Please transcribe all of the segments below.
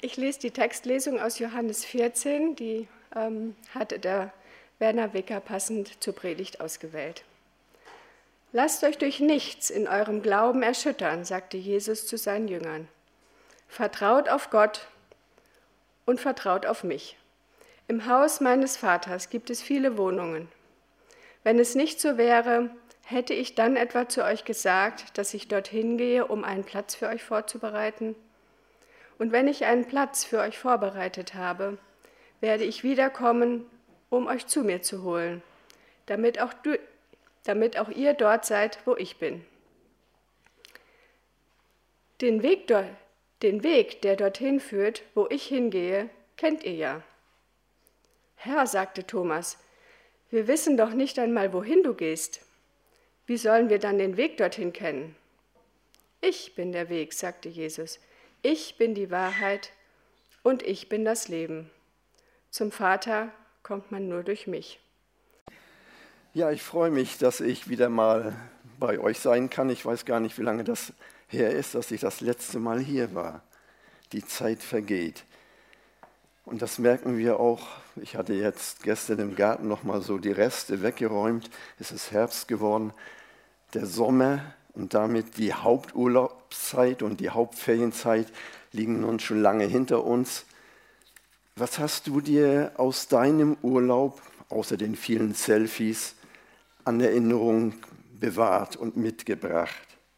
Ich lese die Textlesung aus Johannes 14, die hatte der Werner Wicker passend zur Predigt ausgewählt. Lasst euch durch nichts in eurem Glauben erschüttern, sagte Jesus zu seinen Jüngern. Vertraut auf Gott und vertraut auf mich. Im Haus meines Vaters gibt es viele Wohnungen. Wenn es nicht so wäre, hätte ich dann etwa zu euch gesagt, dass ich dorthin gehe, um einen Platz für euch vorzubereiten? Und wenn ich einen Platz für euch vorbereitet habe, werde ich wiederkommen, um euch zu mir zu holen, damit auch ihr dort seid, wo ich bin. Den Weg, der dorthin führt, wo ich hingehe, kennt ihr ja. Herr, sagte Thomas, wir wissen doch nicht einmal, wohin du gehst. Wie sollen wir dann den Weg dorthin kennen? Ich bin der Weg, sagte Jesus. Ich bin die Wahrheit und ich bin das Leben. Zum Vater kommt man nur durch mich. Ja, ich freue mich, dass ich wieder mal bei euch sein kann. Ich weiß gar nicht, wie lange das her ist, dass ich das letzte Mal hier war. Die Zeit vergeht. Und das merken wir auch. Ich hatte jetzt gestern im Garten noch mal so die Reste weggeräumt. Es ist Herbst geworden. Der Sommer und damit die Haupturlaubszeit und die Hauptferienzeit liegen nun schon lange hinter uns. Was hast du dir aus deinem Urlaub, außer den vielen Selfies, an Erinnerung bewahrt und mitgebracht?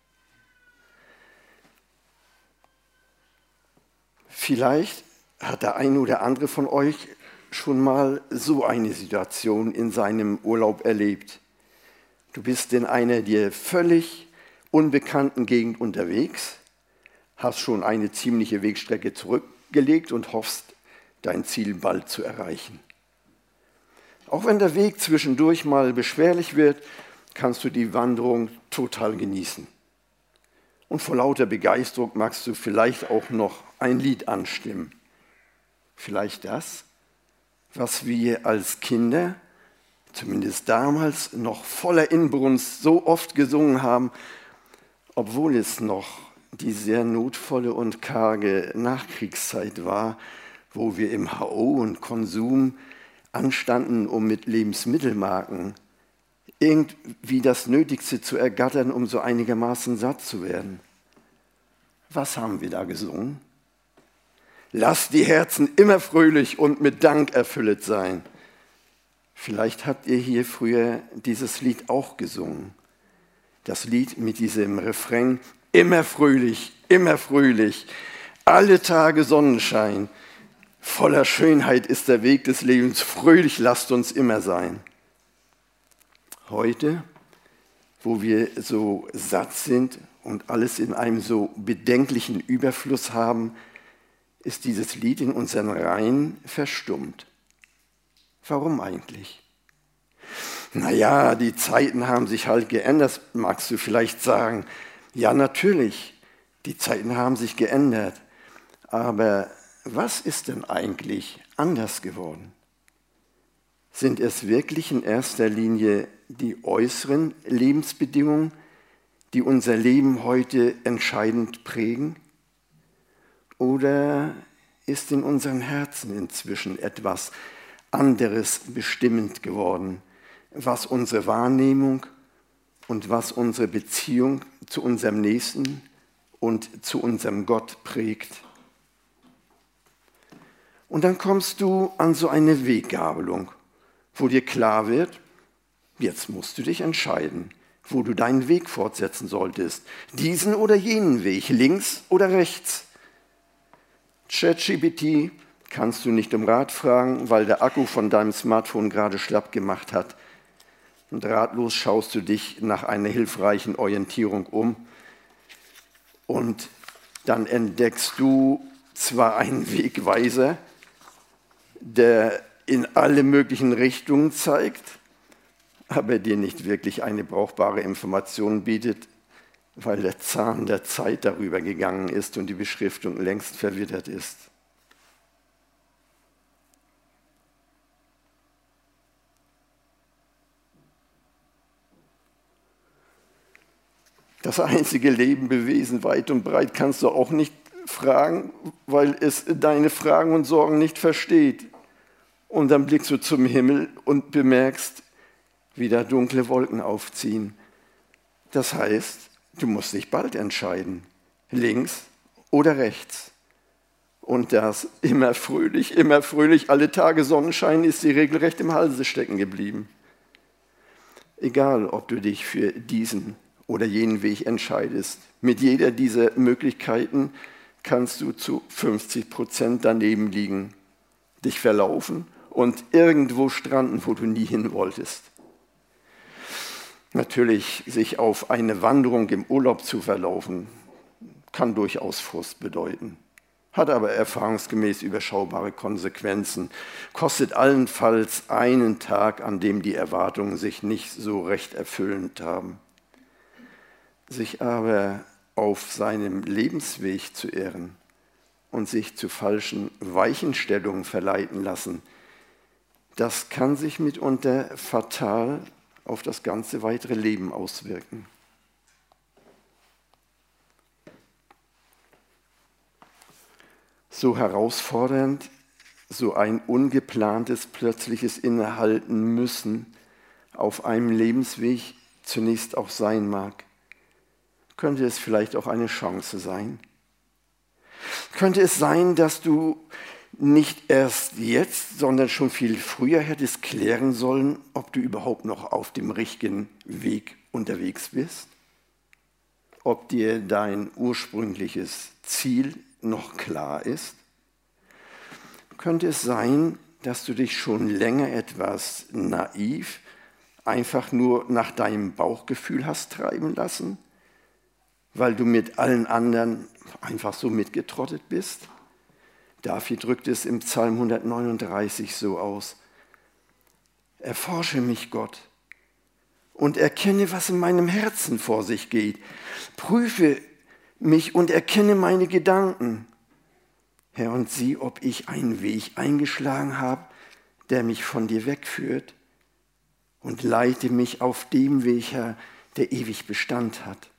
Vielleicht hat der eine oder andere von euch schon mal so eine Situation in seinem Urlaub erlebt. Du bist in einer dir völlig unbekannten Gegend unterwegs, hast schon eine ziemliche Wegstrecke zurückgelegt und hoffst, dein Ziel bald zu erreichen. Auch wenn der Weg zwischendurch mal beschwerlich wird, kannst du die Wanderung total genießen. Und vor lauter Begeisterung magst du vielleicht auch noch ein Lied anstimmen. Vielleicht das, was wir als Kinder, zumindest damals, noch voller Inbrunst so oft gesungen haben, obwohl es noch die sehr notvolle und karge Nachkriegszeit war, wo wir im HO und Konsum anstanden, um mit Lebensmittelmarken irgendwie das Nötigste zu ergattern, um so einigermaßen satt zu werden. Was haben wir da gesungen? Lasst die Herzen immer fröhlich und mit Dank erfüllet sein. Vielleicht habt ihr hier früher dieses Lied auch gesungen. Das Lied mit diesem Refrain, immer fröhlich, alle Tage Sonnenschein. Voller Schönheit ist der Weg des Lebens, fröhlich lasst uns immer sein. Heute, wo wir so satt sind und alles in einem so bedenklichen Überfluss haben, ist dieses Lied in unseren Reihen verstummt. Warum eigentlich? Naja, die Zeiten haben sich halt geändert, magst du vielleicht sagen. Ja, natürlich, die Zeiten haben sich geändert. Aber was ist denn eigentlich anders geworden? Sind es wirklich in erster Linie die äußeren Lebensbedingungen, die unser Leben heute entscheidend prägen? Oder ist in unseren Herzen inzwischen etwas anderes bestimmend geworden, was unsere Wahrnehmung und was unsere Beziehung zu unserem Nächsten und zu unserem Gott prägt? Und dann kommst du an so eine Weggabelung, wo dir klar wird, jetzt musst du dich entscheiden, wo du deinen Weg fortsetzen solltest. Diesen oder jenen Weg, links oder rechts. ChatGPT kannst du nicht um Rat fragen, weil der Akku von deinem Smartphone gerade schlapp gemacht hat. Und ratlos schaust du dich nach einer hilfreichen Orientierung um. Und dann entdeckst du zwar einen Wegweiser, der in alle möglichen Richtungen zeigt, aber dir nicht wirklich eine brauchbare Information bietet, weil der Zahn der Zeit darüber gegangen ist und die Beschriftung längst verwittert ist. Das einzige Lebewesen weit und breit kannst du auch nicht fragen, weil es deine Fragen und Sorgen nicht versteht. Und dann blickst du zum Himmel und bemerkst, wie da dunkle Wolken aufziehen. Das heißt, du musst dich bald entscheiden, links oder rechts. Und das immer fröhlich, alle Tage Sonnenschein ist dir regelrecht im Halse stecken geblieben. Egal, ob du dich für diesen oder jenen Weg entscheidest, mit jeder dieser Möglichkeiten kannst du zu 50% daneben liegen, dich verlaufen und irgendwo stranden, wo du nie hin wolltest. Natürlich, sich auf eine Wanderung im Urlaub zu verlaufen, kann durchaus Frust bedeuten, hat aber erfahrungsgemäß überschaubare Konsequenzen, kostet allenfalls einen Tag, an dem die Erwartungen sich nicht so recht erfüllend haben. Sich aber auf seinem Lebensweg zu irren und sich zu falschen Weichenstellungen verleiten lassen, das kann sich mitunter fatal auf das ganze weitere Leben auswirken. So herausfordernd, so ein ungeplantes, plötzliches Innehalten müssen auf einem Lebensweg zunächst auch sein mag, könnte es vielleicht auch eine Chance sein. Könnte es sein, dass du nicht erst jetzt, sondern schon viel früher hättest klären sollen, ob du überhaupt noch auf dem richtigen Weg unterwegs bist? Ob dir dein ursprüngliches Ziel noch klar ist? Könnte es sein, dass du dich schon länger etwas naiv einfach nur nach deinem Bauchgefühl hast treiben lassen, weil du mit allen anderen einfach so mitgetrottet bist? David drückt es im Psalm 139 so aus: Erforsche mich, Gott, und erkenne, was in meinem Herzen vor sich geht. Prüfe mich und erkenne meine Gedanken. Herr, und sieh, ob ich einen Weg eingeschlagen habe, der mich von dir wegführt, und leite mich auf dem Weg, Herr, der ewig Bestand hat.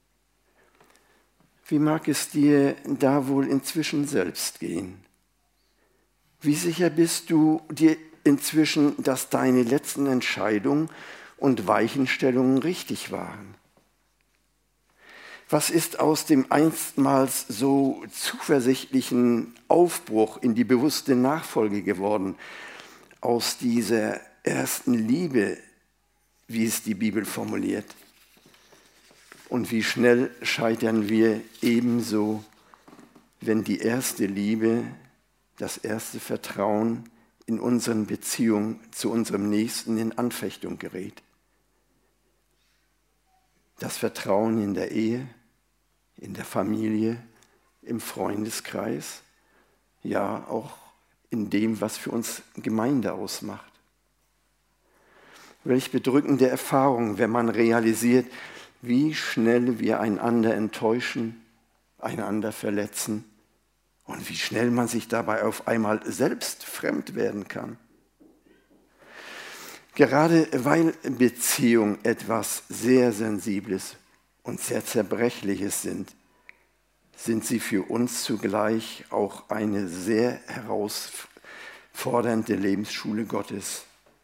Wie mag es dir da wohl inzwischen selbst gehen? Wie sicher bist du dir inzwischen, dass deine letzten Entscheidungen und Weichenstellungen richtig waren? Was ist aus dem einstmals so zuversichtlichen Aufbruch in die bewusste Nachfolge geworden, aus dieser ersten Liebe, wie es die Bibel formuliert? Und wie schnell scheitern wir ebenso, wenn die erste Liebe, das erste Vertrauen in unseren Beziehungen zu unserem Nächsten in Anfechtung gerät. Das Vertrauen in der Ehe, in der Familie, im Freundeskreis, ja auch in dem, was für uns Gemeinde ausmacht. Welch bedrückende Erfahrung, wenn man realisiert, wie schnell wir einander enttäuschen, einander verletzen und wie schnell man sich dabei auf einmal selbst fremd werden kann. Gerade weil Beziehungen etwas sehr Sensibles und sehr Zerbrechliches sind sie für uns zugleich auch eine sehr herausfordernde Lebensschule Gottes.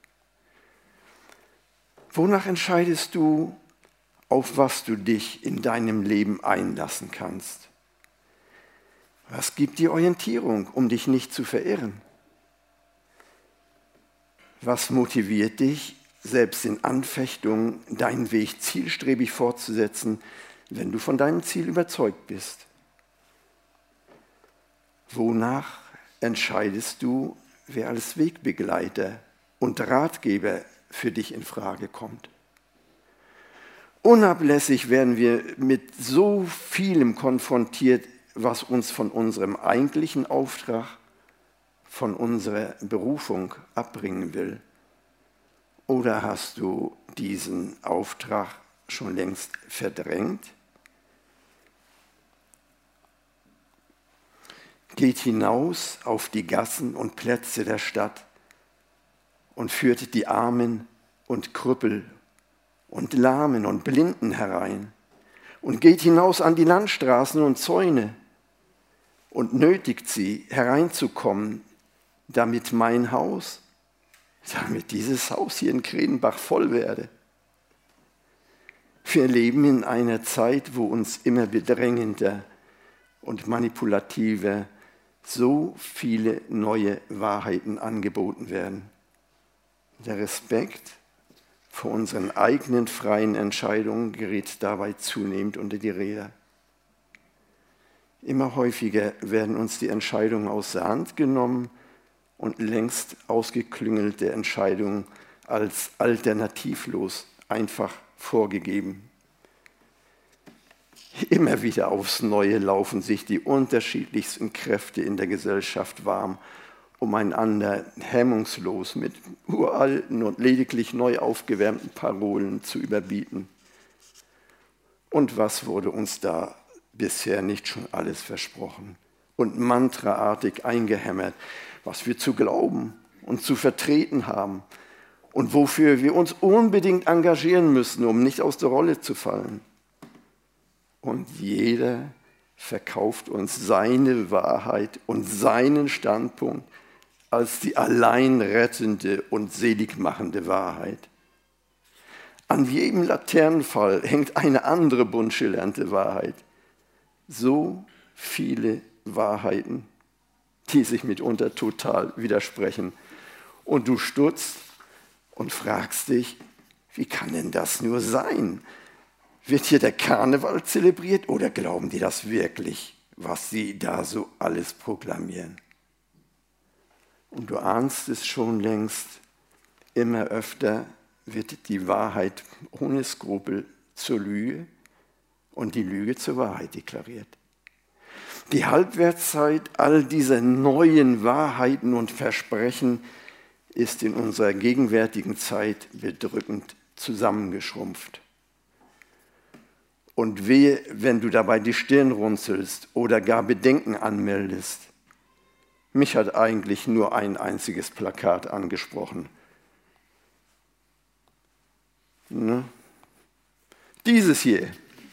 Wonach entscheidest du, auf was du dich in deinem Leben einlassen kannst? Was gibt dir Orientierung, um dich nicht zu verirren? Was motiviert dich, selbst in Anfechtungen deinen Weg zielstrebig fortzusetzen, wenn du von deinem Ziel überzeugt bist? Wonach entscheidest du, wer als Wegbegleiter und Ratgeber für dich in Frage kommt? Unablässig werden wir mit so vielem konfrontiert, was uns von unserem eigentlichen Auftrag, von unserer Berufung abbringen will. Oder hast du diesen Auftrag schon längst verdrängt? Geht hinaus auf die Gassen und Plätze der Stadt und führt die Armen und Krüppel und Lahmen und Blinden herein und geht hinaus an die Landstraßen und Zäune und nötigt sie, hereinzukommen, damit mein Haus, damit dieses Haus hier in Kredenbach voll werde. Wir leben in einer Zeit, wo uns immer bedrängender und manipulativer so viele neue Wahrheiten angeboten werden. Der Respekt vor unseren eigenen freien Entscheidungen gerät dabei zunehmend unter die Räder. Immer häufiger werden uns die Entscheidungen aus der Hand genommen und längst ausgeklüngelte Entscheidungen als alternativlos einfach vorgegeben. Immer wieder aufs Neue laufen sich die unterschiedlichsten Kräfte in der Gesellschaft warm, um einander hemmungslos mit uralten und lediglich neu aufgewärmten Parolen zu überbieten. Und was wurde uns da bisher nicht schon alles versprochen und mantraartig eingehämmert, was wir zu glauben und zu vertreten haben und wofür wir uns unbedingt engagieren müssen, um nicht aus der Rolle zu fallen. Und jeder verkauft uns seine Wahrheit und seinen Standpunkt als die allein rettende und seligmachende Wahrheit. An jedem Laternenpfahl hängt eine andere bunt schillernde Wahrheit. So viele Wahrheiten, die sich mitunter total widersprechen. Und du stutzt und fragst dich, wie kann denn das nur sein? Wird hier der Karneval zelebriert oder glauben die das wirklich, was sie da so alles proklamieren? Und du ahnst es schon längst, immer öfter wird die Wahrheit ohne Skrupel zur Lüge und die Lüge zur Wahrheit deklariert. Die Halbwertszeit all dieser neuen Wahrheiten und Versprechen ist in unserer gegenwärtigen Zeit bedrückend zusammengeschrumpft. Und wehe, wenn du dabei die Stirn runzelst oder gar Bedenken anmeldest. Mich hat eigentlich nur ein einziges Plakat angesprochen. Ne? Dieses hier.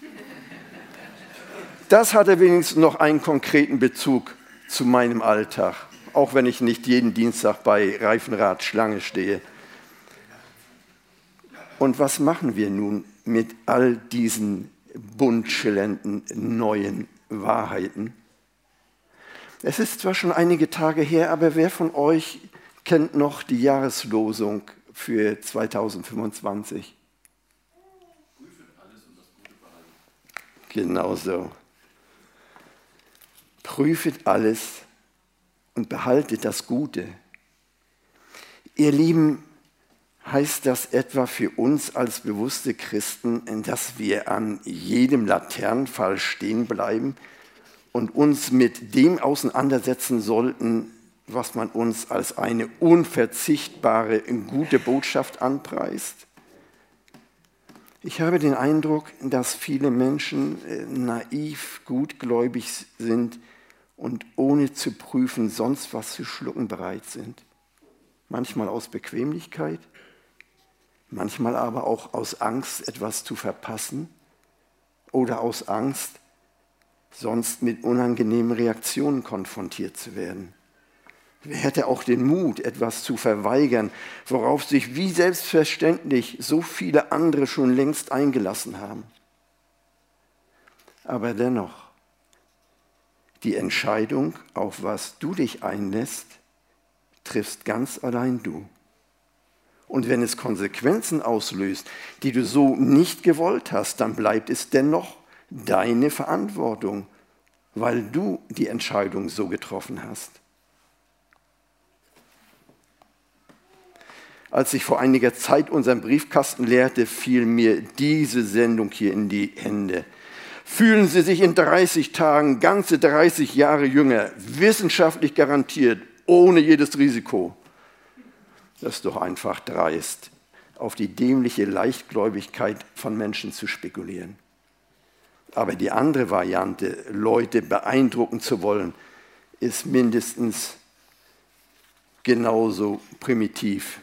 Das hatte wenigstens noch einen konkreten Bezug zu meinem Alltag, auch wenn ich nicht jeden Dienstag bei Reifenrad Schlange stehe. Und was machen wir nun mit all diesen bunt schillernden neuen Wahrheiten? Es ist zwar schon einige Tage her, aber wer von euch kennt noch die Jahreslosung für 2025? Prüfet alles und das Gute behalten. Genau so. Prüfet alles und behaltet das Gute. Ihr Lieben, heißt das etwa für uns als bewusste Christen, dass wir an jedem Laternenpfahl stehen bleiben und uns mit dem auseinandersetzen sollten, was man uns als eine unverzichtbare, gute Botschaft anpreist? Ich habe den Eindruck, dass viele Menschen naiv, gutgläubig sind und ohne zu prüfen sonst was zu schlucken bereit sind. Manchmal aus Bequemlichkeit, manchmal aber auch aus Angst, etwas zu verpassen oder aus Angst, sonst mit unangenehmen Reaktionen konfrontiert zu werden. Wer hätte auch den Mut, etwas zu verweigern, worauf sich wie selbstverständlich so viele andere schon längst eingelassen haben? Aber dennoch, die Entscheidung, auf was du dich einlässt, triffst ganz allein du. Und wenn es Konsequenzen auslöst, die du so nicht gewollt hast, dann bleibt es dennoch deine Verantwortung, weil du die Entscheidung so getroffen hast. Als ich vor einiger Zeit unseren Briefkasten leerte, fiel mir diese Sendung hier in die Hände. Fühlen Sie sich in 30 Tagen ganze 30 Jahre jünger, wissenschaftlich garantiert, ohne jedes Risiko. Das ist doch einfach dreist, auf die dämliche Leichtgläubigkeit von Menschen zu spekulieren. Aber die andere Variante, Leute beeindrucken zu wollen, ist mindestens genauso primitiv.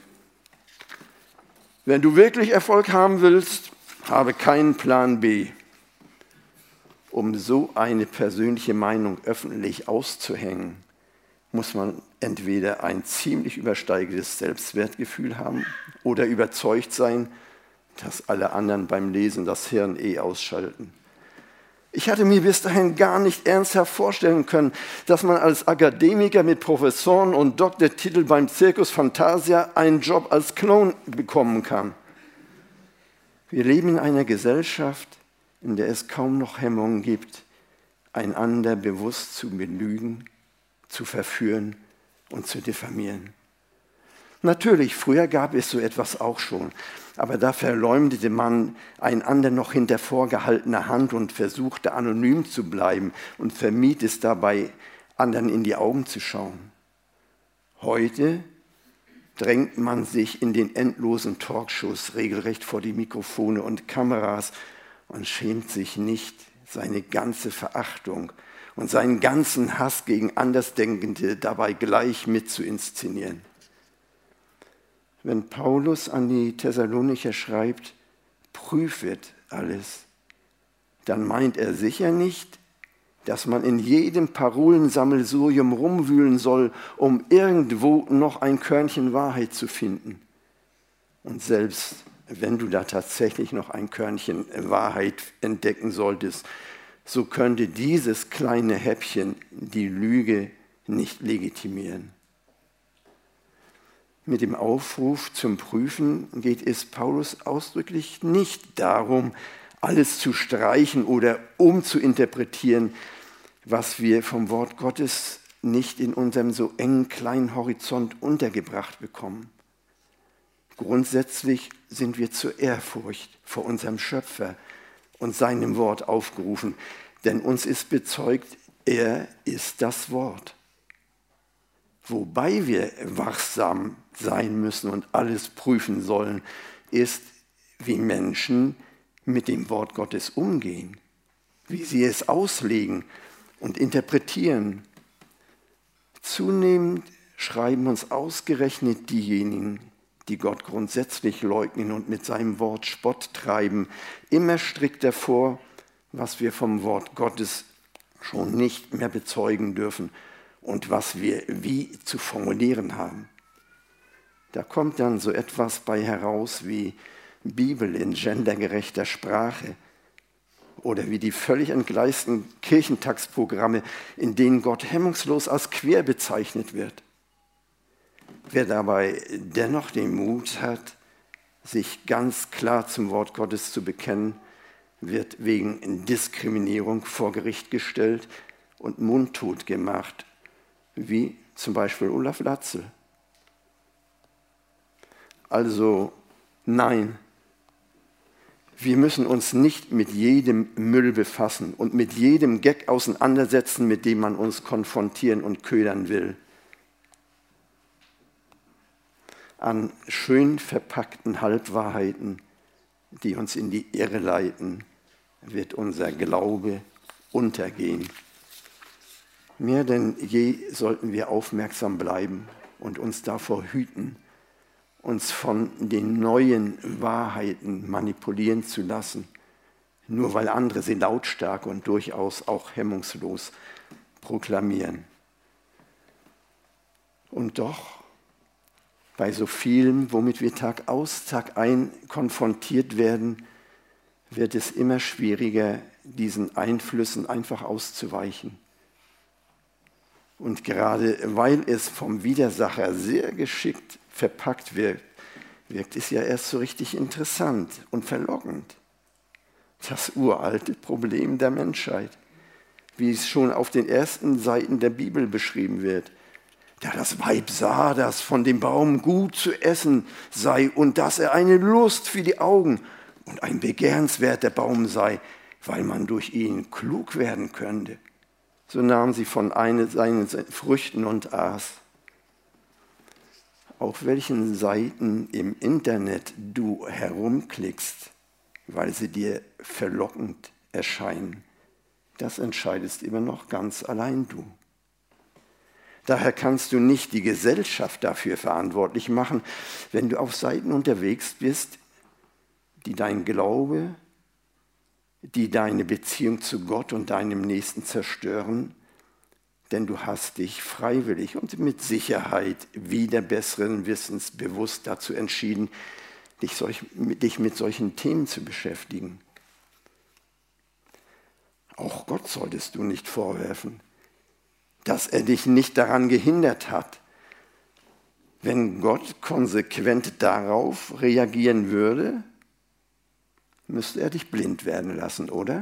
Wenn du wirklich Erfolg haben willst, habe keinen Plan B. Um so eine persönliche Meinung öffentlich auszuhängen, muss man entweder ein ziemlich übersteigendes Selbstwertgefühl haben oder überzeugt sein, dass alle anderen beim Lesen das Hirn ausschalten. Ich hatte mir bis dahin gar nicht ernsthaft vorstellen können, dass man als Akademiker mit Professoren- und Doktortitel beim Circus Fantasia einen Job als Clown bekommen kann. Wir leben in einer Gesellschaft, in der es kaum noch Hemmungen gibt, einander bewusst zu belügen, zu verführen und zu diffamieren. Natürlich, früher gab es so etwas auch schon, aber da verleumdete man einander noch hinter vorgehaltener Hand und versuchte anonym zu bleiben und vermied es dabei, anderen in die Augen zu schauen. Heute drängt man sich in den endlosen Talkshows regelrecht vor die Mikrofone und Kameras und schämt sich nicht, seine ganze Verachtung und seinen ganzen Hass gegen Andersdenkende dabei gleich mit zu inszenieren. Wenn Paulus an die Thessalonicher schreibt, prüfet alles, dann meint er sicher nicht, dass man in jedem Parolensammelsurium rumwühlen soll, um irgendwo noch ein Körnchen Wahrheit zu finden. Und selbst wenn du da tatsächlich noch ein Körnchen Wahrheit entdecken solltest, so könnte dieses kleine Häppchen die Lüge nicht legitimieren. Mit dem Aufruf zum Prüfen geht es Paulus ausdrücklich nicht darum, alles zu streichen oder umzuinterpretieren, was wir vom Wort Gottes nicht in unserem so engen kleinen Horizont untergebracht bekommen. Grundsätzlich sind wir zur Ehrfurcht vor unserem Schöpfer und seinem Wort aufgerufen, denn uns ist bezeugt, er ist das Wort. Wobei wir wachsam sein müssen und alles prüfen sollen, ist, wie Menschen mit dem Wort Gottes umgehen, wie sie es auslegen und interpretieren. Zunehmend schreiben uns ausgerechnet diejenigen, die Gott grundsätzlich leugnen und mit seinem Wort Spott treiben, immer strikter vor, was wir vom Wort Gottes schon nicht mehr bezeugen dürfen und was wir wie zu formulieren haben. Da kommt dann so etwas bei heraus wie Bibel in gendergerechter Sprache oder wie die völlig entgleisten Kirchentagsprogramme, in denen Gott hemmungslos als queer bezeichnet wird. Wer dabei dennoch den Mut hat, sich ganz klar zum Wort Gottes zu bekennen, wird wegen Diskriminierung vor Gericht gestellt und mundtot gemacht, wie zum Beispiel Olaf Latzel. Also nein, wir müssen uns nicht mit jedem Müll befassen und mit jedem Gag auseinandersetzen, mit dem man uns konfrontieren und ködern will. An schön verpackten Halbwahrheiten, die uns in die Irre leiten, wird unser Glaube untergehen. Mehr denn je sollten wir aufmerksam bleiben und uns davor hüten, uns von den neuen Wahrheiten manipulieren zu lassen, nur weil andere sie lautstark und durchaus auch hemmungslos proklamieren. Und doch, bei so vielem, womit wir Tag aus, Tag ein konfrontiert werden, wird es immer schwieriger, diesen Einflüssen einfach auszuweichen. Und gerade weil es vom Widersacher sehr geschickt verpackt wird, wirkt es ja erst so richtig interessant und verlockend. Das uralte Problem der Menschheit, wie es schon auf den ersten Seiten der Bibel beschrieben wird. Da das Weib sah, dass von dem Baum gut zu essen sei und dass er eine Lust für die Augen und ein begehrenswerter Baum sei, weil man durch ihn klug werden könnte. So nahm sie von seinen Früchten und aß. Auf welchen Seiten im Internet du herumklickst, weil sie dir verlockend erscheinen, das entscheidest immer noch ganz allein du. Daher kannst du nicht die Gesellschaft dafür verantwortlich machen, wenn du auf Seiten unterwegs bist, die dein Glaube die deine Beziehung zu Gott und deinem Nächsten zerstören, denn du hast dich freiwillig und mit Sicherheit wider besseren Wissens bewusst dazu entschieden, dich mit solchen Themen zu beschäftigen. Auch Gott solltest du nicht vorwerfen, dass er dich nicht daran gehindert hat. Wenn Gott konsequent darauf reagieren würde, müsste er dich blind werden lassen, oder?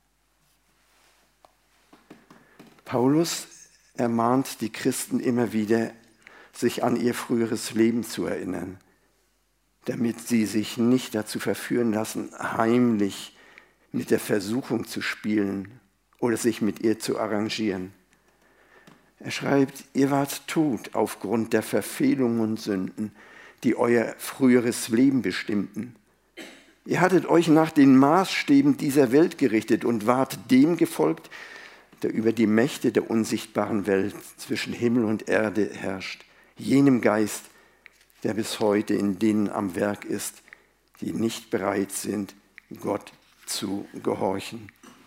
Paulus ermahnt die Christen immer wieder, sich an ihr früheres Leben zu erinnern, damit sie sich nicht dazu verführen lassen, heimlich mit der Versuchung zu spielen oder sich mit ihr zu arrangieren. Er schreibt, ihr wart tot aufgrund der Verfehlungen und Sünden, die euer früheres Leben bestimmten. Ihr hattet euch nach den Maßstäben dieser Welt gerichtet und wart dem gefolgt, der über die Mächte der unsichtbaren Welt zwischen Himmel und Erde herrscht, jenem Geist, der bis heute in denen am Werk ist, die nicht bereit sind, Gott zu gehorchen.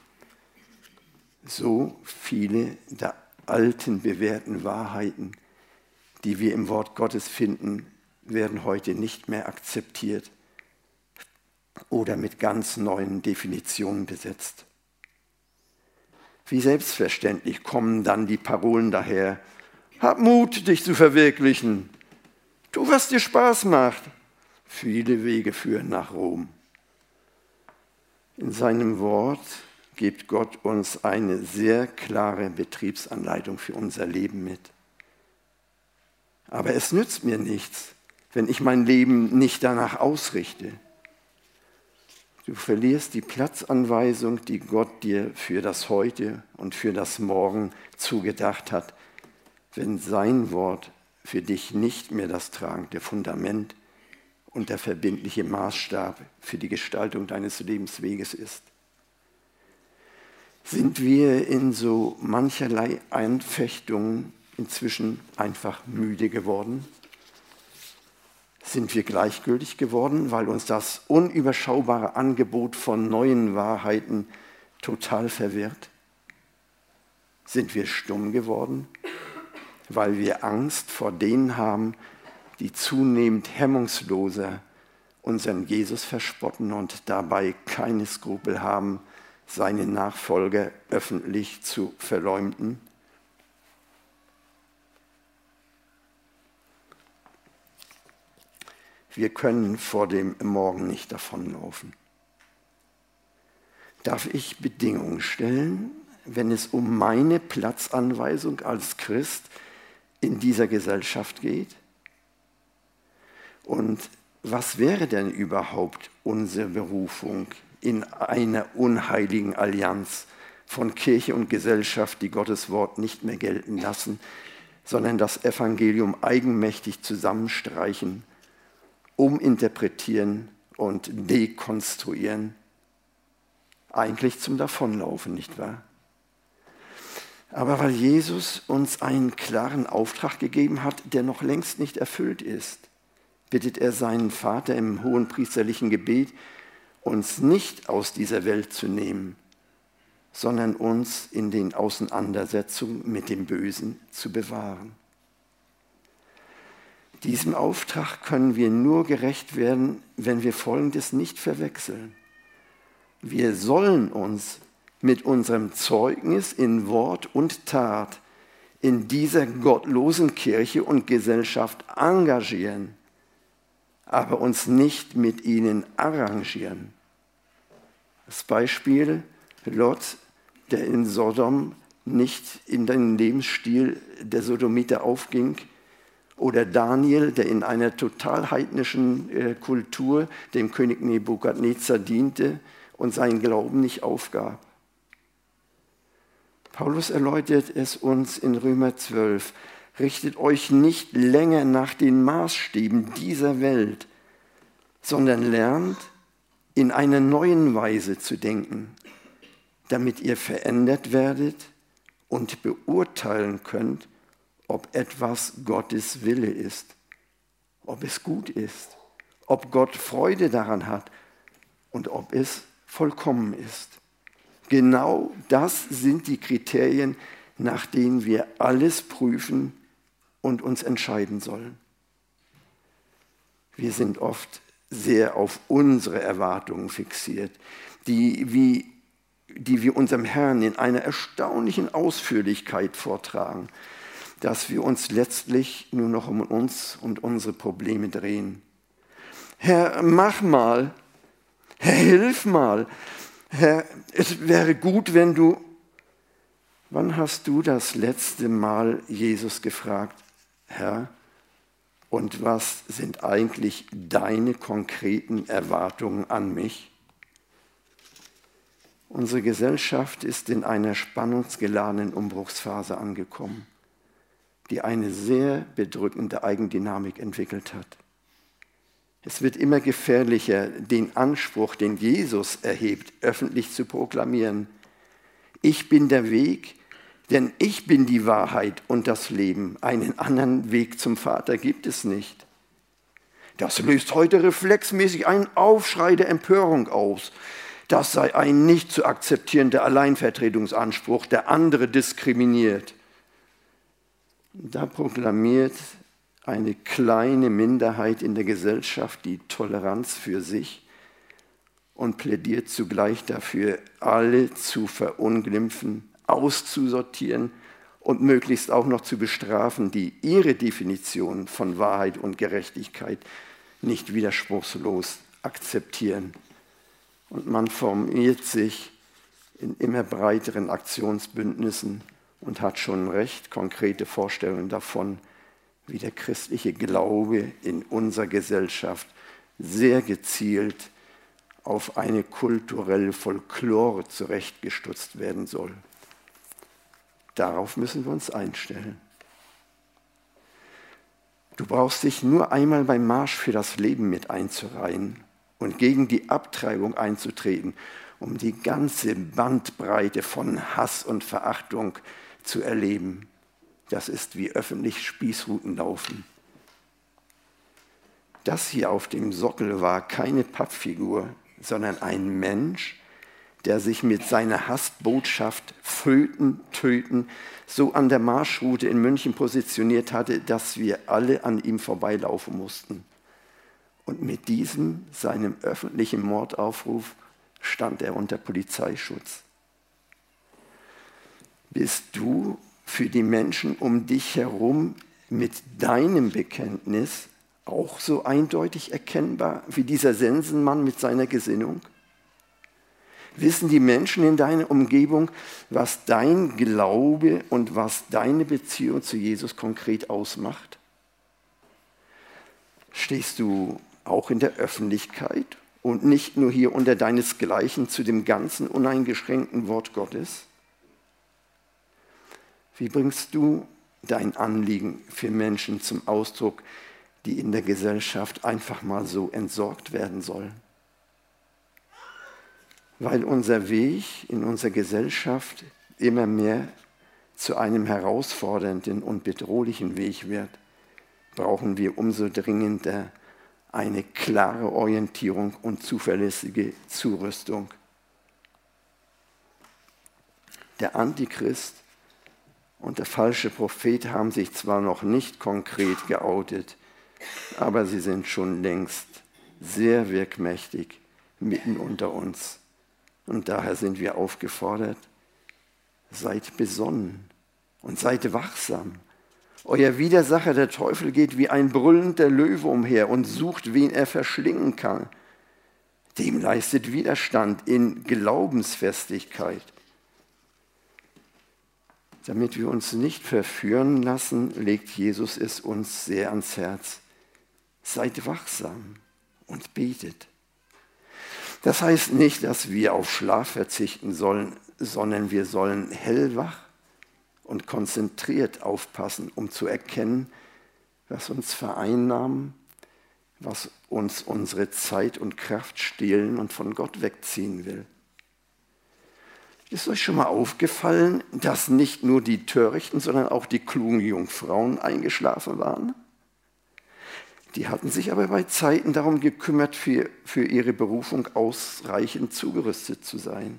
So viele der alten, bewährten Wahrheiten, die wir im Wort Gottes finden, werden heute nicht mehr akzeptiert oder mit ganz neuen Definitionen besetzt. Wie selbstverständlich kommen dann die Parolen daher: Hab Mut, dich zu verwirklichen. Tu, was dir Spaß macht. Viele Wege führen nach Rom. In seinem Wort gibt Gott uns eine sehr klare Betriebsanleitung für unser Leben mit. Aber es nützt mir nichts, wenn ich mein Leben nicht danach ausrichte. Du verlierst die Platzanweisung, die Gott dir für das Heute und für das Morgen zugedacht hat, wenn sein Wort für dich nicht mehr das tragende Fundament und der verbindliche Maßstab für die Gestaltung deines Lebensweges ist. Sind wir in so mancherlei Einfechtungen inzwischen einfach müde geworden? Sind wir gleichgültig geworden, weil uns das unüberschaubare Angebot von neuen Wahrheiten total verwirrt? Sind wir stumm geworden, weil wir Angst vor denen haben, die zunehmend hemmungsloser unseren Jesus verspotten und dabei keine Skrupel haben, seine Nachfolger öffentlich zu verleumden? Wir können vor dem Morgen nicht davonlaufen. Darf ich Bedingungen stellen, wenn es um meine Platzanweisung als Christ in dieser Gesellschaft geht? Und was wäre denn überhaupt unsere Berufung in einer unheiligen Allianz von Kirche und Gesellschaft, die Gottes Wort nicht mehr gelten lassen, sondern das Evangelium eigenmächtig zusammenstreichen, uminterpretieren und dekonstruieren? Eigentlich zum Davonlaufen, nicht wahr? Aber weil Jesus uns einen klaren Auftrag gegeben hat, der noch längst nicht erfüllt ist, bittet er seinen Vater im hohenpriesterlichen Gebet, uns nicht aus dieser Welt zu nehmen, sondern uns in den Auseinandersetzungen mit dem Bösen zu bewahren. Diesem Auftrag können wir nur gerecht werden, wenn wir Folgendes nicht verwechseln. Wir sollen uns mit unserem Zeugnis in Wort und Tat in dieser gottlosen Kirche und Gesellschaft engagieren, aber uns nicht mit ihnen arrangieren. Das Beispiel Lot, der in Sodom nicht in den Lebensstil der Sodomiter aufging, oder Daniel, der in einer total heidnischen Kultur dem König Nebukadnezar diente und seinen Glauben nicht aufgab. Paulus erläutert es uns in Römer 12. Richtet euch nicht länger nach den Maßstäben dieser Welt, sondern lernt, in einer neuen Weise zu denken, damit ihr verändert werdet und beurteilen könnt, ob etwas Gottes Wille ist, ob es gut ist, ob Gott Freude daran hat und ob es vollkommen ist. Genau das sind die Kriterien, nach denen wir alles prüfen und uns entscheiden sollen. Wir sind oft sehr auf unsere Erwartungen fixiert, die wir unserem Herrn in einer erstaunlichen Ausführlichkeit vortragen, dass wir uns letztlich nur noch um uns und unsere Probleme drehen. Herr, mach mal. Herr, hilf mal. Herr, es wäre gut, wenn du... Wann hast du das letzte Mal Jesus gefragt, Herr, und was sind eigentlich deine konkreten Erwartungen an mich? Unsere Gesellschaft ist in einer spannungsgeladenen Umbruchsphase angekommen, die eine sehr bedrückende Eigendynamik entwickelt hat. Es wird immer gefährlicher, den Anspruch, den Jesus erhebt, öffentlich zu proklamieren. Ich bin der Weg, denn ich bin die Wahrheit und das Leben. Einen anderen Weg zum Vater gibt es nicht. Das löst heute reflexmäßig einen Aufschrei der Empörung aus. Das sei ein nicht zu akzeptierender Alleinvertretungsanspruch, der andere diskriminiert. Da proklamiert eine kleine Minderheit in der Gesellschaft die Toleranz für sich und plädiert zugleich dafür, alle zu verunglimpfen, auszusortieren und möglichst auch noch zu bestrafen, die ihre Definition von Wahrheit und Gerechtigkeit nicht widerspruchslos akzeptieren. Und man formiert sich in immer breiteren Aktionsbündnissen und hat schon recht konkrete Vorstellungen davon, wie der christliche Glaube in unserer Gesellschaft sehr gezielt auf eine kulturelle Folklore zurechtgestutzt werden soll. Darauf müssen wir uns einstellen. Du brauchst dich nur einmal beim Marsch für das Leben mit einzureihen und gegen die Abtreibung einzutreten, um die ganze Bandbreite von Hass und Verachtung zu erleben. Das ist wie öffentlich Spießruten laufen. Das hier auf dem Sockel war keine Pappfigur, sondern ein Mensch, der sich mit seiner Hassbotschaft Föten, Töten so an der Marschroute in München positioniert hatte, dass wir alle an ihm vorbeilaufen mussten. Und mit diesem, seinem öffentlichen Mordaufruf, stand er unter Polizeischutz. Bist du für die Menschen um dich herum mit deinem Bekenntnis auch so eindeutig erkennbar wie dieser Sensenmann mit seiner Gesinnung? Wissen die Menschen in deiner Umgebung, was dein Glaube und was deine Beziehung zu Jesus konkret ausmacht? Stehst du auch in der Öffentlichkeit und nicht nur hier unter deinesgleichen zu dem ganzen uneingeschränkten Wort Gottes? Wie bringst du dein Anliegen für Menschen zum Ausdruck, die in der Gesellschaft einfach mal so entsorgt werden sollen? Weil unser Weg in unserer Gesellschaft immer mehr zu einem herausfordernden und bedrohlichen Weg wird, brauchen wir umso dringender eine klare Orientierung und zuverlässige Zurüstung. Der Antichrist und der falsche Prophet haben sich zwar noch nicht konkret geoutet, aber sie sind schon längst sehr wirkmächtig mitten unter uns. Und daher sind wir aufgefordert, seid besonnen und seid wachsam. Euer Widersacher, der Teufel, geht wie ein brüllender Löwe umher und sucht, wen er verschlingen kann. Dem leistet Widerstand in Glaubensfestigkeit. Damit wir uns nicht verführen lassen, legt Jesus es uns sehr ans Herz. Seid wachsam und betet. Das heißt nicht, dass wir auf Schlaf verzichten sollen, sondern wir sollen hellwach und konzentriert aufpassen, um zu erkennen, was uns vereinnahmen, was uns unsere Zeit und Kraft stehlen und von Gott wegziehen will. Ist euch schon mal aufgefallen, dass nicht nur die Törichten, sondern auch die klugen Jungfrauen eingeschlafen waren? Die hatten sich aber bei Zeiten darum gekümmert, für ihre Berufung ausreichend zugerüstet zu sein.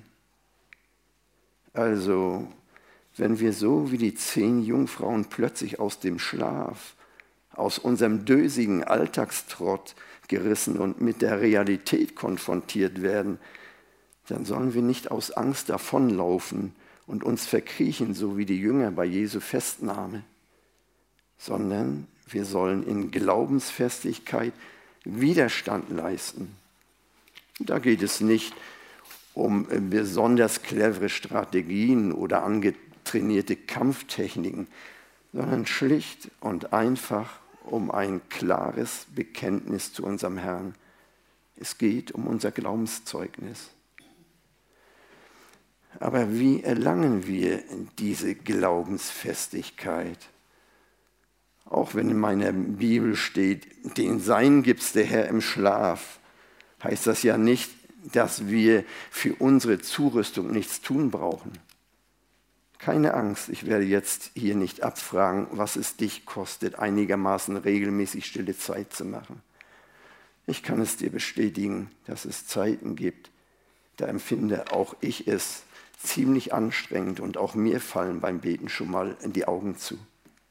Also, wenn wir so wie die 10 Jungfrauen plötzlich aus dem Schlaf, aus unserem dösigen Alltagstrott gerissen und mit der Realität konfrontiert werden, dann sollen wir nicht aus Angst davonlaufen und uns verkriechen, so wie die Jünger bei Jesu Festnahme, sondern wir sollen in Glaubensfestigkeit Widerstand leisten. Da geht es nicht um besonders clevere Strategien oder angetrainierte Kampftechniken, sondern schlicht und einfach um ein klares Bekenntnis zu unserem Herrn. Es geht um unser Glaubenszeugnis. Aber wie erlangen wir diese Glaubensfestigkeit? Auch wenn in meiner Bibel steht, den Sein gibt's der Herr im Schlaf, heißt das ja nicht, dass wir für unsere Zurüstung nichts tun brauchen. Keine Angst, ich werde jetzt hier nicht abfragen, was es dich kostet, einigermaßen regelmäßig stille Zeit zu machen. Ich kann es dir bestätigen, dass es Zeiten gibt, da empfinde auch ich es ziemlich anstrengend und auch mir fallen beim Beten schon mal die Augen zu.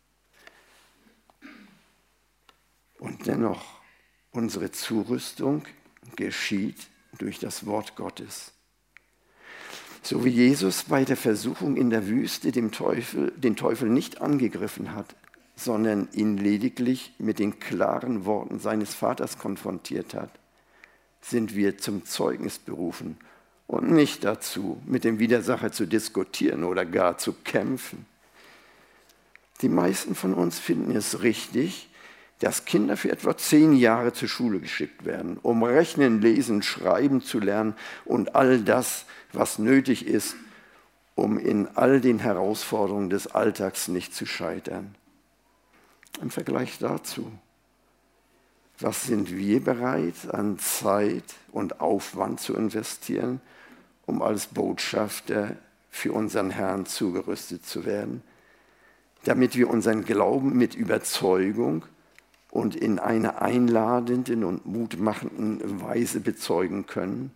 Und dennoch, unsere Zurüstung geschieht durch das Wort Gottes. So wie Jesus bei der Versuchung in der Wüste den Teufel nicht angegriffen hat, sondern ihn lediglich mit den klaren Worten seines Vaters konfrontiert hat, sind wir zum Zeugnis berufen und nicht dazu, mit dem Widersacher zu diskutieren oder gar zu kämpfen. Die meisten von uns finden es richtig, dass Kinder für etwa 10 Jahre zur Schule geschickt werden, um Rechnen, Lesen, Schreiben zu lernen und all das, was nötig ist, um in all den Herausforderungen des Alltags nicht zu scheitern. Im Vergleich dazu, was sind wir bereit, an Zeit und Aufwand zu investieren, um als Botschafter für unseren Herrn zugerüstet zu werden, damit wir unseren Glauben mit Überzeugung und in einer einladenden und mutmachenden Weise bezeugen können?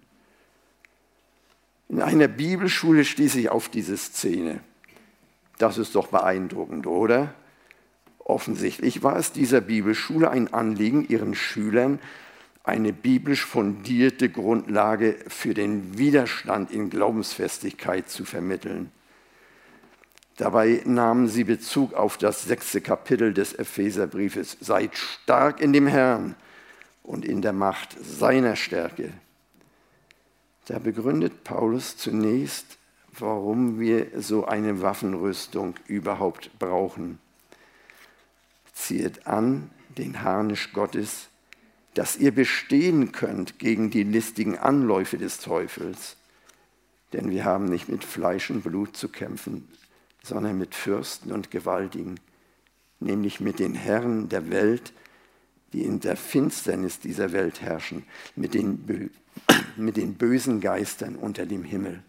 In einer Bibelschule stieß ich auf diese Szene. Das ist doch beeindruckend, oder? Offensichtlich war es dieser Bibelschule ein Anliegen, ihren Schülern eine biblisch fundierte Grundlage für den Widerstand in Glaubensfestigkeit zu vermitteln. Dabei nahmen sie Bezug auf das 6. Kapitel des Epheserbriefes. Seid stark in dem Herrn und in der Macht seiner Stärke. Da begründet Paulus zunächst, warum wir so eine Waffenrüstung überhaupt brauchen. Ziehet an den Harnisch Gottes, dass ihr bestehen könnt gegen die listigen Anläufe des Teufels. Denn wir haben nicht mit Fleisch und Blut zu kämpfen, sondern mit Fürsten und Gewaltigen, nämlich mit den Herren der Welt, die in der Finsternis dieser Welt herrschen, mit den bösen Geistern unter dem Himmel.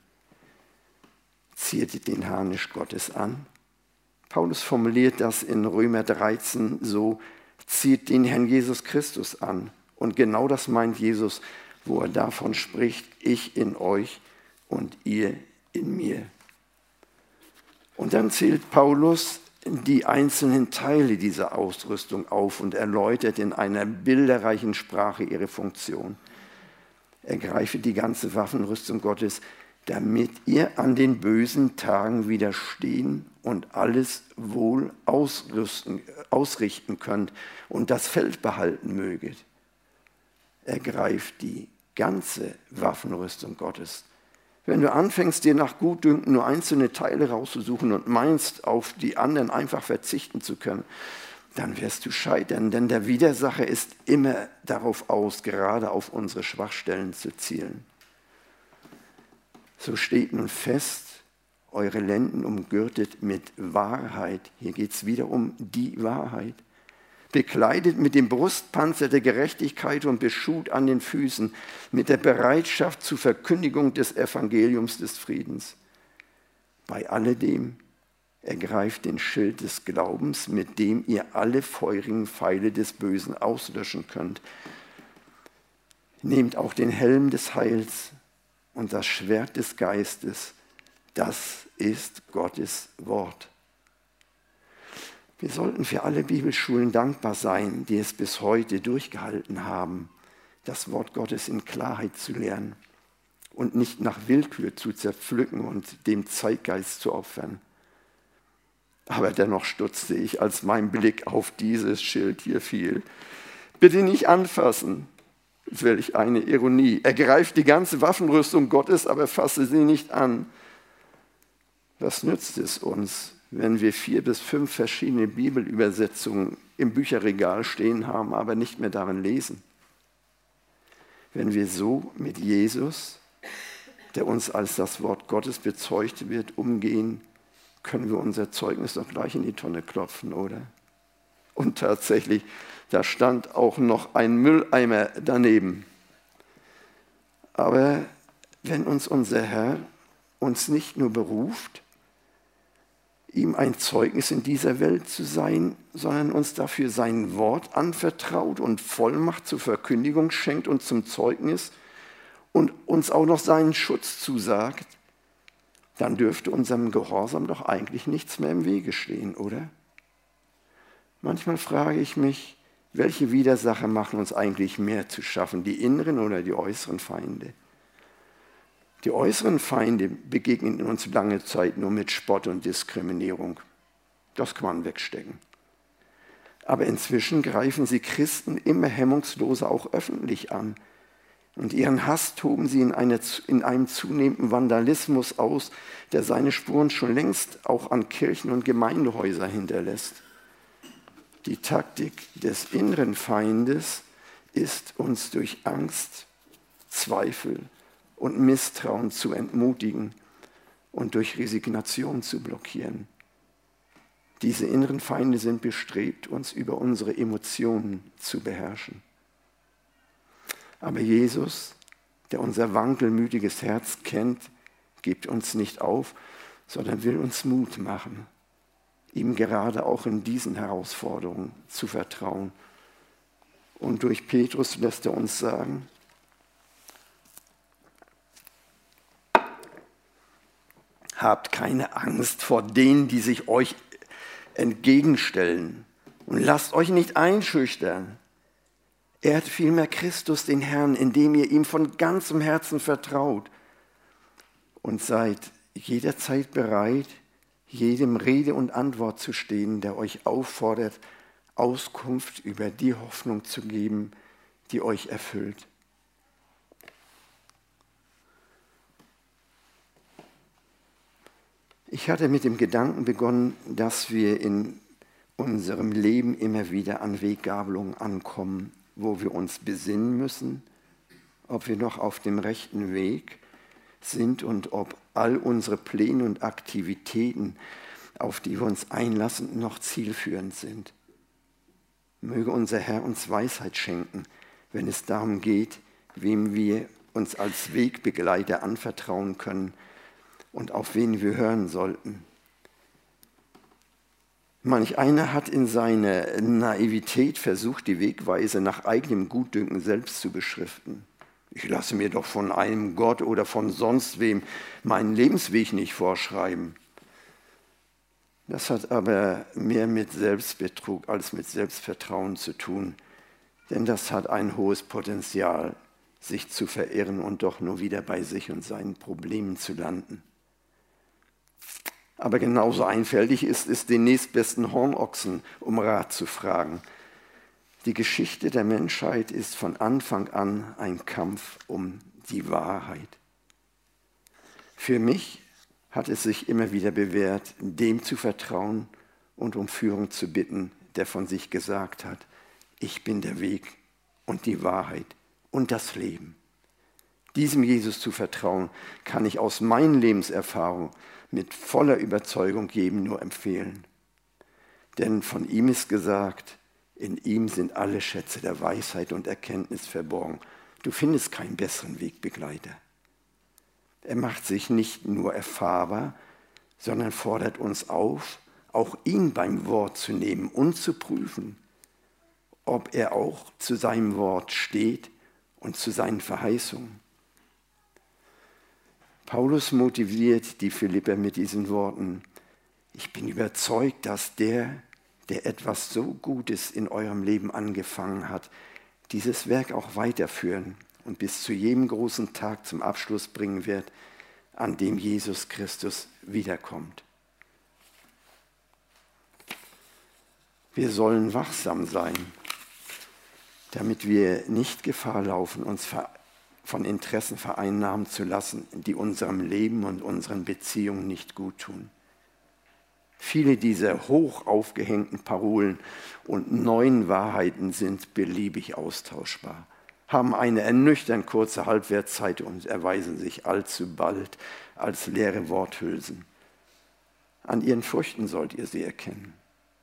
Zieht den Harnisch Gottes an. Paulus formuliert das in Römer 13 so: Zieht den Herrn Jesus Christus an. Und genau das meint Jesus, wo er davon spricht: Ich in euch und ihr in mir. Und dann zählt Paulus die einzelnen Teile dieser Ausrüstung auf und erläutert in einer bilderreichen Sprache ihre Funktion. Ergreife die ganze Waffenrüstung Gottes, damit ihr an den bösen Tagen widerstehen und alles wohl ausrichten könnt und das Feld behalten möget. Ergreift die ganze Waffenrüstung Gottes. Wenn du anfängst, dir nach Gutdünken nur einzelne Teile rauszusuchen und meinst, auf die anderen einfach verzichten zu können, dann wirst du scheitern, denn der Widersacher ist immer darauf aus, gerade auf unsere Schwachstellen zu zielen. So steht nun fest, eure Lenden umgürtet mit Wahrheit. Hier geht es wieder um die Wahrheit. Bekleidet mit dem Brustpanzer der Gerechtigkeit und beschut an den Füßen mit der Bereitschaft zur Verkündigung des Evangeliums des Friedens. Bei alledem Ergreift den Schild des Glaubens, mit dem ihr alle feurigen Pfeile des Bösen auslöschen könnt. Nehmt auch den Helm des Heils und das Schwert des Geistes. Das ist Gottes Wort. Wir sollten für alle Bibelschulen dankbar sein, die es bis heute durchgehalten haben, das Wort Gottes in Klarheit zu lernen und nicht nach Willkür zu zerpflücken und dem Zeitgeist zu opfern. Aber dennoch stutzte ich, als mein Blick auf dieses Schild hier fiel. Bitte nicht anfassen. Welch eine Ironie. Ergreift die ganze Waffenrüstung Gottes, aber fasse sie nicht an. Was nützt es uns, wenn wir 4 bis 5 verschiedene Bibelübersetzungen im Bücherregal stehen haben, aber nicht mehr darin lesen? Wenn wir so mit Jesus, der uns als das Wort Gottes bezeugt wird, umgehen, können wir unser Zeugnis doch gleich in die Tonne klopfen, oder? Und tatsächlich, da stand auch noch ein Mülleimer daneben. Aber wenn uns unser Herr uns nicht nur beruft, ihm ein Zeugnis in dieser Welt zu sein, sondern uns dafür sein Wort anvertraut und Vollmacht zur Verkündigung schenkt und zum Zeugnis und uns auch noch seinen Schutz zusagt, dann dürfte unserem Gehorsam doch eigentlich nichts mehr im Wege stehen, oder? Manchmal frage ich mich, welche Widersacher machen uns eigentlich mehr zu schaffen, die inneren oder die äußeren Feinde? Die äußeren Feinde begegnen uns lange Zeit nur mit Spott und Diskriminierung. Das kann man wegstecken. Aber inzwischen greifen sie Christen immer hemmungsloser auch öffentlich an. Und ihren Hass toben sie in einem zunehmenden Vandalismus aus, der seine Spuren schon längst auch an Kirchen und Gemeindehäusern hinterlässt. Die Taktik des inneren Feindes ist, uns durch Angst, Zweifel und Misstrauen zu entmutigen und durch Resignation zu blockieren. Diese inneren Feinde sind bestrebt, uns über unsere Emotionen zu beherrschen. Aber Jesus, der unser wankelmütiges Herz kennt, gibt uns nicht auf, sondern will uns Mut machen, ihm gerade auch in diesen Herausforderungen zu vertrauen. Und durch Petrus lässt er uns sagen, habt keine Angst vor denen, die sich euch entgegenstellen, und lasst euch nicht einschüchtern. Ehrt vielmehr Christus, den Herrn, indem ihr ihm von ganzem Herzen vertraut und seid jederzeit bereit, jedem Rede und Antwort zu stehen, der euch auffordert, Auskunft über die Hoffnung zu geben, die euch erfüllt. Ich hatte mit dem Gedanken begonnen, dass wir in unserem Leben immer wieder an Weggabelungen ankommen, wo wir uns besinnen müssen, ob wir noch auf dem rechten Weg sind und ob all unsere Pläne und Aktivitäten, auf die wir uns einlassen, noch zielführend sind. Möge unser Herr uns Weisheit schenken, wenn es darum geht, wem wir uns als Wegbegleiter anvertrauen können und auf wen wir hören sollten. Manch einer hat in seiner Naivität versucht, die Wegweise nach eigenem Gutdünken selbst zu beschriften. Ich lasse mir doch von einem Gott oder von sonst wem meinen Lebensweg nicht vorschreiben. Das hat aber mehr mit Selbstbetrug als mit Selbstvertrauen zu tun, denn das hat ein hohes Potenzial, sich zu verirren und doch nur wieder bei sich und seinen Problemen zu landen. Aber genauso einfältig ist es, den nächstbesten Hornochsen um Rat zu fragen. Die Geschichte der Menschheit ist von Anfang an ein Kampf um die Wahrheit. Für mich hat es sich immer wieder bewährt, dem zu vertrauen und um Führung zu bitten, der von sich gesagt hat, ich bin der Weg und die Wahrheit und das Leben. Diesem Jesus zu vertrauen, kann ich aus meinen Lebenserfahrungen mit voller Überzeugung jedem nur empfehlen. Denn von ihm ist gesagt, in ihm sind alle Schätze der Weisheit und Erkenntnis verborgen. Du findest keinen besseren Wegbegleiter. Er macht sich nicht nur erfahrbar, sondern fordert uns auf, auch ihn beim Wort zu nehmen und zu prüfen, ob er auch zu seinem Wort steht und zu seinen Verheißungen. Paulus motiviert die Philipper mit diesen Worten: Ich bin überzeugt, dass der etwas so Gutes in eurem Leben angefangen hat, dieses Werk auch weiterführen und bis zu jedem großen Tag zum Abschluss bringen wird, an dem Jesus Christus wiederkommt. Wir sollen wachsam sein, damit wir nicht Gefahr laufen, uns von Interessen vereinnahmen zu lassen, die unserem Leben und unseren Beziehungen nicht gut tun. Viele dieser hoch aufgehängten Parolen und neuen Wahrheiten sind beliebig austauschbar, haben eine ernüchternd kurze Halbwertszeit und erweisen sich allzu bald als leere Worthülsen. An ihren Früchten sollt ihr sie erkennen.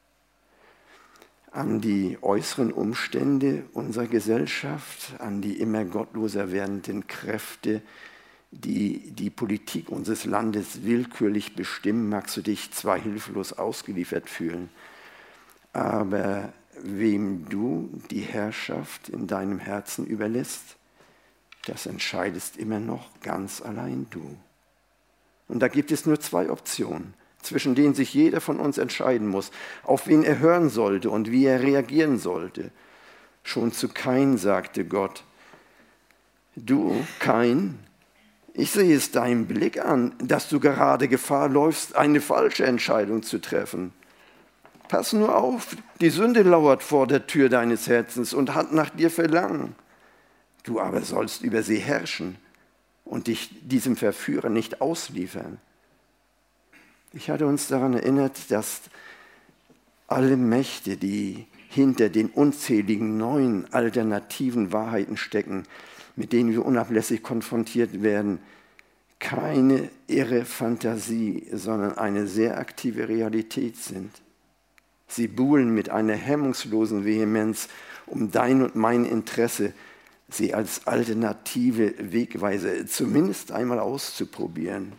An die äußeren Umstände unserer Gesellschaft, an die immer gottloser werdenden Kräfte, die die Politik unseres Landes willkürlich bestimmen, magst du dich zwar hilflos ausgeliefert fühlen, aber wem du die Herrschaft in deinem Herzen überlässt, das entscheidest immer noch ganz allein du. Und da gibt es nur zwei Optionen, zwischen denen sich jeder von uns entscheiden muss, auf wen er hören sollte und wie er reagieren sollte. Schon zu Kain sagte Gott: Du, Kain, ich sehe es deinem Blick an, dass du gerade Gefahr läufst, eine falsche Entscheidung zu treffen. Pass nur auf, die Sünde lauert vor der Tür deines Herzens und hat nach dir Verlangen. Du aber sollst über sie herrschen und dich diesem Verführer nicht ausliefern. Ich hatte uns daran erinnert, dass alle Mächte, die hinter den unzähligen neuen alternativen Wahrheiten stecken, mit denen wir unablässig konfrontiert werden, keine irre Fantasie, sondern eine sehr aktive Realität sind. Sie buhlen mit einer hemmungslosen Vehemenz um dein und mein Interesse, sie als alternative Wegweise zumindest einmal auszuprobieren.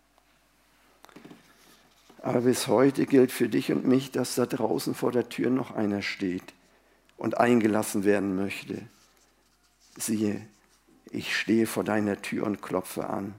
Aber bis heute gilt für dich und mich, dass da draußen vor der Tür noch einer steht und eingelassen werden möchte. Siehe, ich stehe vor deiner Tür und klopfe an.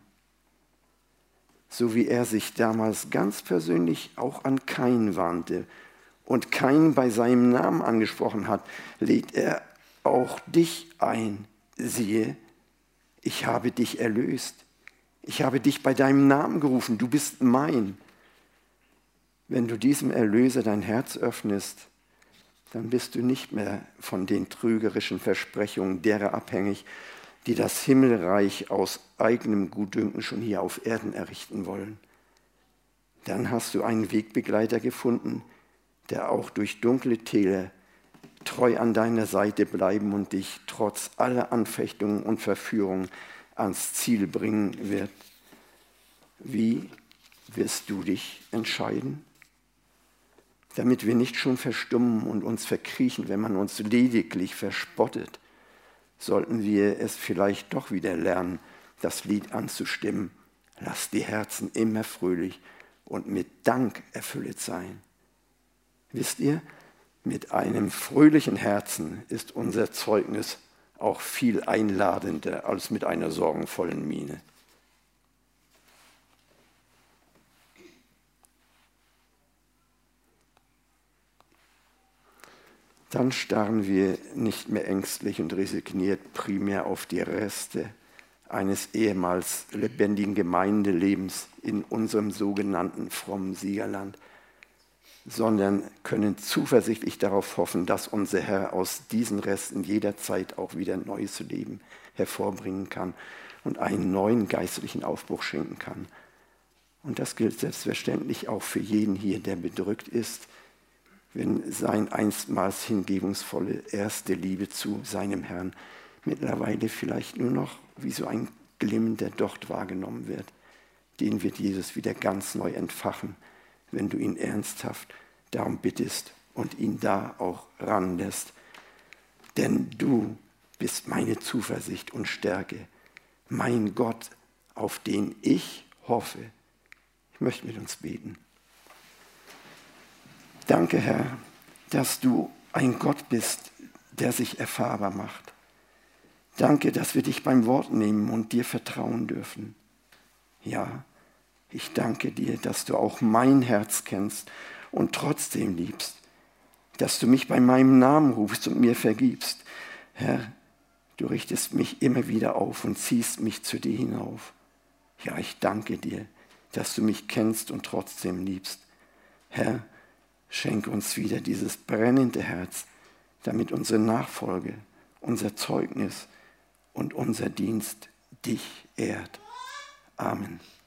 So wie er sich damals ganz persönlich auch an Kain wandte und Kain bei seinem Namen angesprochen hat, lädt er auch dich ein. Siehe, ich habe dich erlöst. Ich habe dich bei deinem Namen gerufen. Du bist mein. Wenn du diesem Erlöser dein Herz öffnest, dann bist du nicht mehr von den trügerischen Versprechungen derer abhängig, die das Himmelreich aus eigenem Gutdünken schon hier auf Erden errichten wollen. Dann hast du einen Wegbegleiter gefunden, der auch durch dunkle Täler treu an deiner Seite bleiben und dich trotz aller Anfechtungen und Verführungen ans Ziel bringen wird. Wie wirst du dich entscheiden? Damit wir nicht schon verstummen und uns verkriechen, wenn man uns lediglich verspottet, sollten wir es vielleicht doch wieder lernen, das Lied anzustimmen. Lasst die Herzen immer fröhlich und mit Dank erfüllet sein. Wisst ihr, mit einem fröhlichen Herzen ist unser Zeugnis auch viel einladender als mit einer sorgenvollen Miene. Dann starren wir nicht mehr ängstlich und resigniert primär auf die Reste eines ehemals lebendigen Gemeindelebens in unserem sogenannten frommen Siegerland, sondern können zuversichtlich darauf hoffen, dass unser Herr aus diesen Resten jederzeit auch wieder neues Leben hervorbringen kann und einen neuen geistlichen Aufbruch schenken kann. Und das gilt selbstverständlich auch für jeden hier, der bedrückt ist, wenn sein einstmals hingebungsvolle erste Liebe zu seinem Herrn mittlerweile vielleicht nur noch wie so ein glimmender Docht wahrgenommen wird. Den wird Jesus wieder ganz neu entfachen, wenn du ihn ernsthaft darum bittest und ihn da auch ranlässt. Denn du bist meine Zuversicht und Stärke, mein Gott, auf den ich hoffe. Ich möchte mit uns beten. Danke, Herr, dass du ein Gott bist, der sich erfahrbar macht. Danke, dass wir dich beim Wort nehmen und dir vertrauen dürfen. Ja, ich danke dir, dass du auch mein Herz kennst und trotzdem liebst, dass du mich bei meinem Namen rufst und mir vergibst. Herr, du richtest mich immer wieder auf und ziehst mich zu dir hinauf. Ja, ich danke dir, dass du mich kennst und trotzdem liebst. Herr, schenke uns wieder dieses brennende Herz, damit unsere Nachfolge, unser Zeugnis und unser Dienst dich ehrt. Amen.